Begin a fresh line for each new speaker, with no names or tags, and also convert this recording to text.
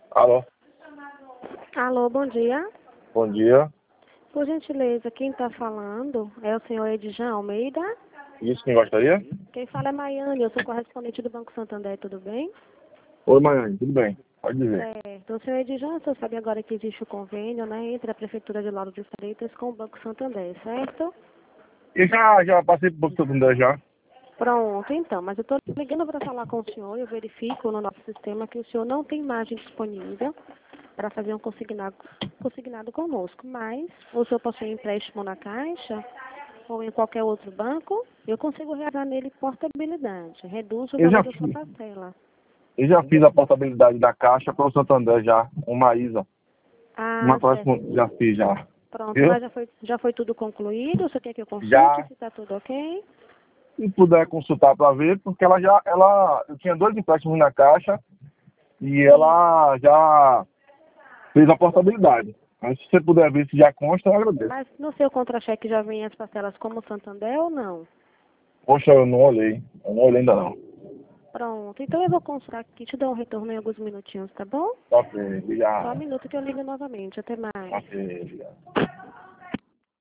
Alô,
Alô, bom dia.
bom dia.
Por gentileza, quem está falando é o senhor Edjan Almeida.
Isso, quem gostaria?
Quem fala é Maiane, eu sou correspondente do Banco Santander, tudo bem?
Oi, Maiane, tudo bem? Pode dizer.
Certo. O senhor Edjan, você sabe agora que existe o convênio, né, entre a Prefeitura de Lauro de Freitas com o Banco Santander, certo?
Eu já passei por Santander já.
Pronto, então, mas eu estou ligando para falar com o senhor, eu verifico no nosso sistema que o senhor não tem margem disponível para fazer um consignado conosco, mas o senhor possui empréstimo na Caixa ou em qualquer outro banco, eu consigo realizar nele portabilidade, reduz o
Eu já
valor da sua
fiz.
parcela.
Eu já fiz a portabilidade da Caixa para o Santander já, uma ISA.
Ah,
Uma próxima
certo.
já fiz já.
Pronto,
Viu?
mas já foi tudo concluído? Você quer que eu consulte
Já,
se está tudo ok?
se puder consultar para ver, porque eu tinha 2 empréstimos na Caixa e ela já fez a portabilidade. Mas se você puder ver se já consta, eu agradeço.
Mas no seu contra-cheque já vem as parcelas como Santander ou não?
Poxa, eu não olhei. Eu não olhei ainda não.
Pronto, então eu vou consultar aqui, te dou um retorno em alguns minutinhos, tá bom?
Ok,
Só um
obrigado.
minuto que eu ligo novamente. Até mais.
Ok, obrigado.